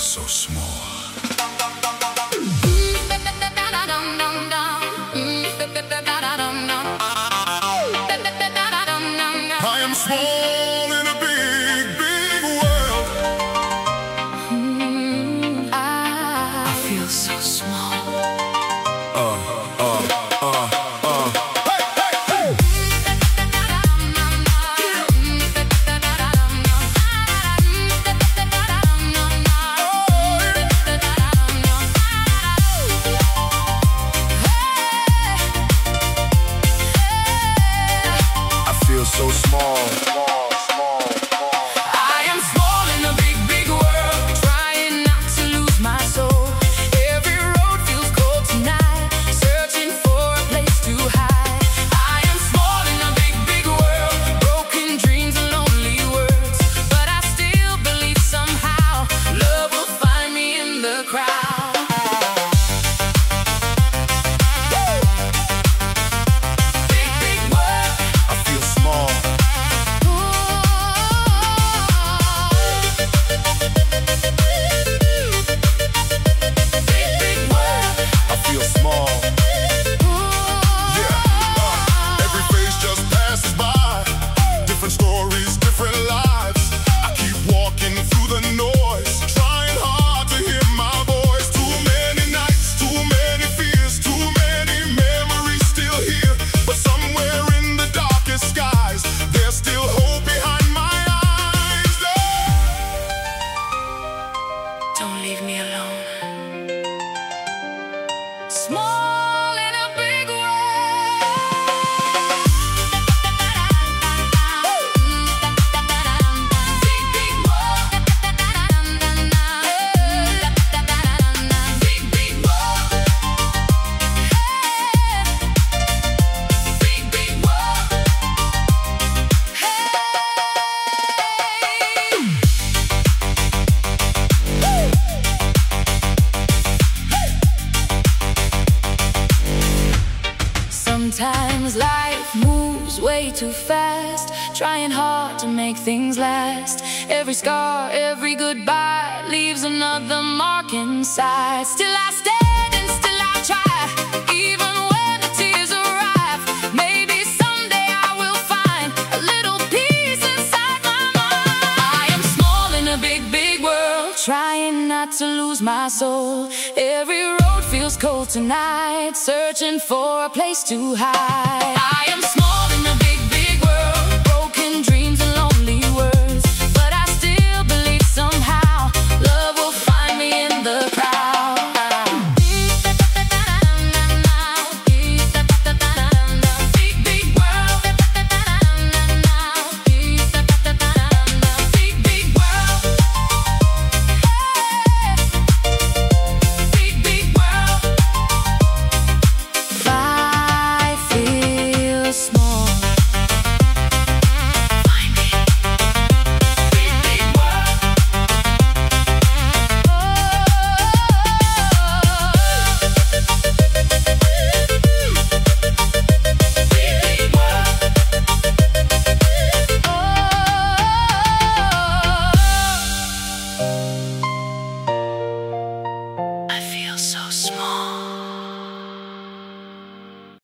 so small. I am small in a big, big world. I feel so small. I feel so small. I am small in a big, big world, trying not to lose my soul. Every road feels cold tonight, searching for a place to hide. I am small in a big, big world, broken dreams and lonely words, but I still believe somehow love will find me in the crowd. Big, big world. I feel small. I feel small. Every phase just passes by. Different stories, different lives. I keep walking through the noise, trying hard to hear my voice. Too many nights, too many fears, too many memories still here. But somewhere in the darkest skies, there's still hope behind my eyes. Don't leave me alone. Small in a big world. Big, big world. Big, big world. Big, big world. Sometimes life moves way too fast, trying hard to make things last. Every scar, every goodbye leaves another mark inside. Still I stand and still I try, even when the tears arrive. Maybe someday I will find a little peace inside my mind. I am small in a big, big world, trying not to lose my soul. Every road feels cold tonight, searching for a place to hide. I am small